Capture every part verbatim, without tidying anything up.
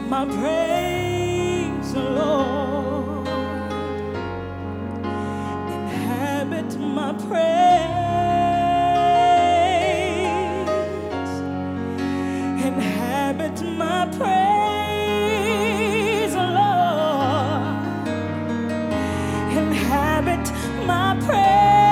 my praise, Lord. Inhabit my praise. Inhabit my praise, Lord. Inhabit my praise.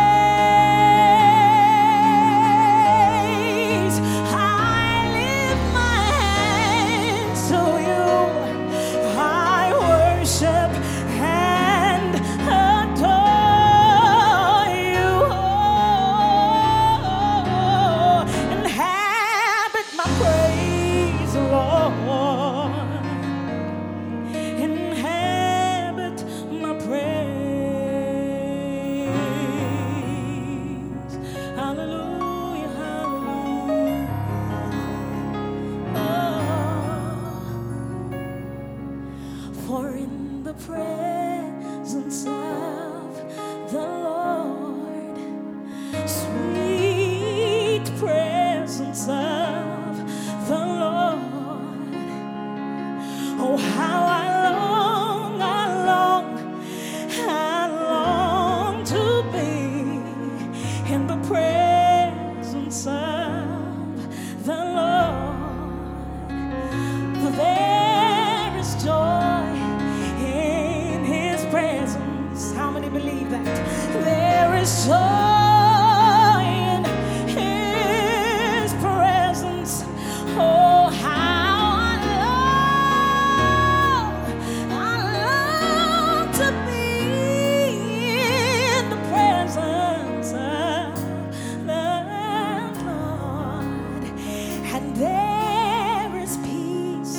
For in the presence of the Lord, sweet presence of the Lord, oh how I long, I long, I long to be in the presence of the Lord. For there is joy in His presence. How many believe that? There is joy in His presence. Oh, how I long, I long to be in the presence of the Lord. And there is peace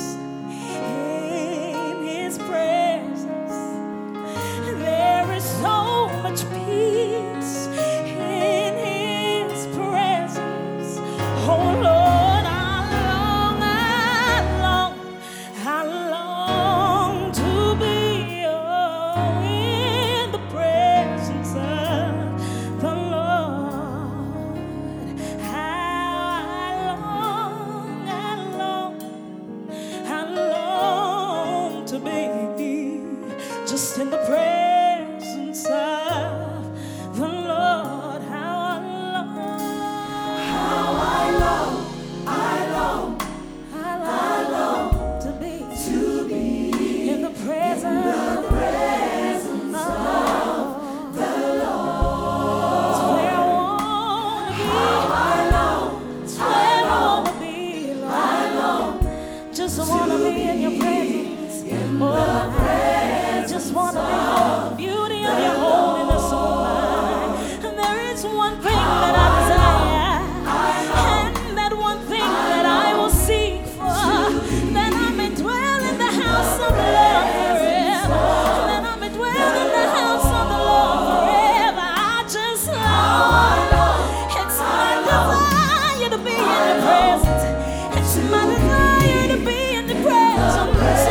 in His presence. There is so much peace in His presence. Oh Lord, I long, I long, I long to be oh, in the presence of the Lord. How I long, I long, I long to be just in the presence of the Lord. How I long, how I long, I long, I long to be, to be in the presence, in the presence of the Lord. It's where I wanna be. How I long, it's where I wanna be, Lord. I long, just wanna be in your presence. Oh, I just wanna behold the beauty of your holiness, oh my. And there is one thing that I desire, and that one thing that I will seek for, that I may dwell in the house of the Lord forever, that I may dwell in the house of the Lord forever. I just long, it's my desire to be in your presence. It's my desire to be in the presence.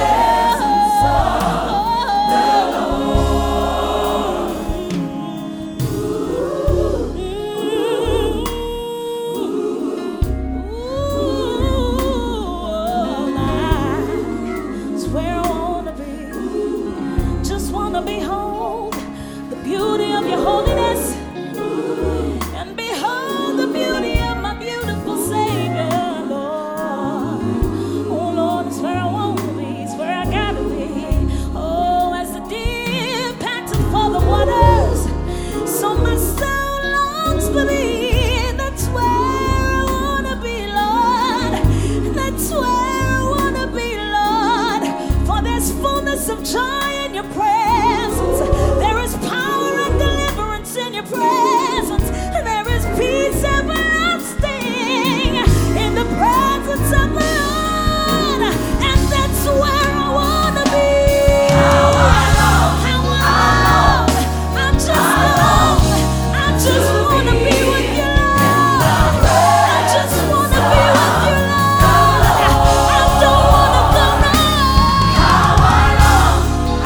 Behold the beauty of your holiness, and behold the beauty of my beautiful Savior, Lord. Oh Lord, it's where I want to be, it's where I gotta be. Oh, as the deer panteth for the waters, so my soul longs for thee. That's where I wanna be, Lord. That's where I wanna be, Lord. For there's fullness of joy in your presence. There is power and deliverance in your presence. There is peace everlasting in the presence of the Lord. And that's where I want to be. How I long, how I long, I just long, I just want to be with you, Lord. I just want to be with you, Lord. I don't want to go now. How I long,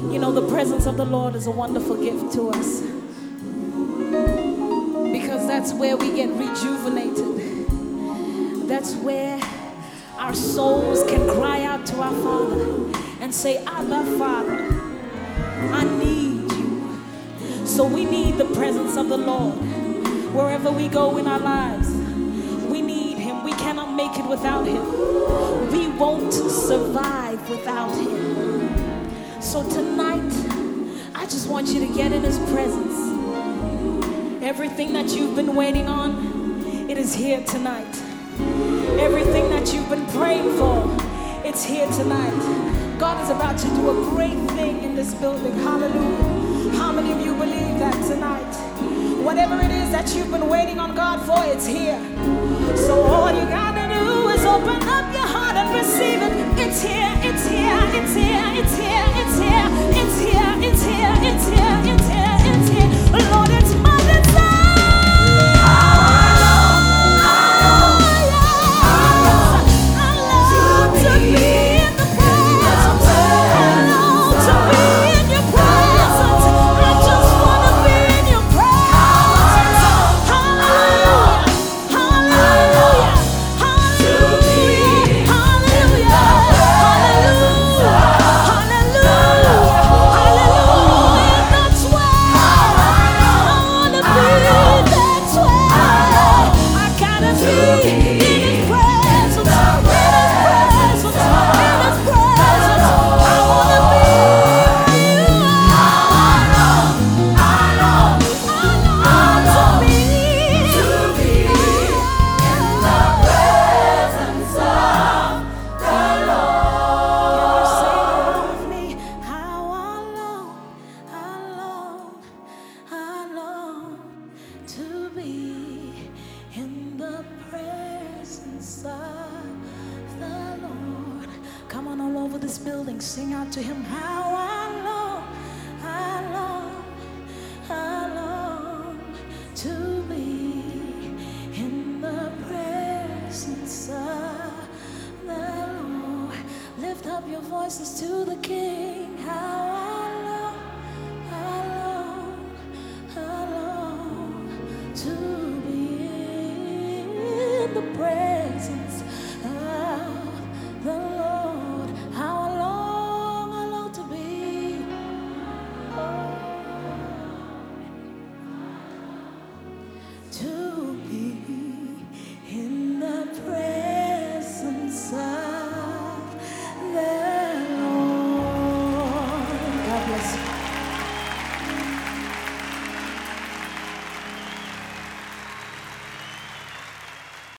You know, the presence of the Lord is a wonderful gift to us, because that's where we get rejuvenated. That's where our souls can cry out to our Father and say, Abba, Father, I need you. So we need the presence of the Lord wherever we go in our lives. We need him. We cannot make it without him. We won't survive without him. So tonight, I just want you to get in his presence. Everything that you've been waiting on, it is here tonight. Everything that you've been praying for, it's here tonight. God is about to do a great thing in this building. Hallelujah. How many of you believe that tonight? Whatever it is that you've been waiting on God for, it's here. So all you gotta do is open up your heart and receive it. It's here, it's here, it's here, it's here, it's here, it's here, it's here, it's here, it's here, it's here. Lord, it's my desire. Sing out to him, how I long, I long, I long to be in the presence of the Lord. Lift up your voices to the King, how I